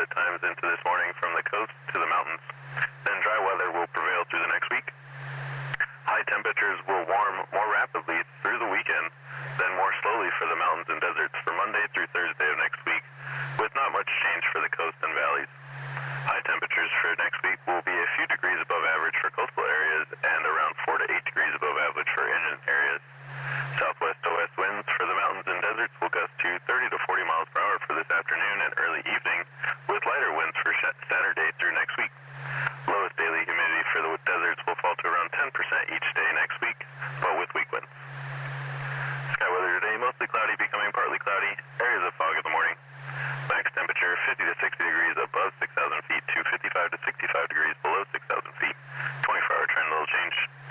at times into this morning from the coast to the mountains. Then dry weather will prevail through the next week. High temperatures will warm more rapidly through the weekend, then more slowly for the mountains and deserts for Monday through Thursday of next week, with not much change for the coast and valleys. High temperatures for next week will be a few degrees above average for coastal areas and around 4 to 8 degrees above average for inland areas. Southwest to west winds for the mountains and deserts will gust to 30 to 40 miles per hour for this afternoon and early evening, with lighter winds for Saturday through next week. Lowest daily humidity for the deserts will fall to around 10% each day next week, but with weak winds. Sky weather today, mostly cloudy, becoming partly cloudy, areas of fog in the morning. Max temperature 50 to 60 degrees above 6,000 feet to 55 to 65 degrees below 6,000 feet. 24-hour trend, little change.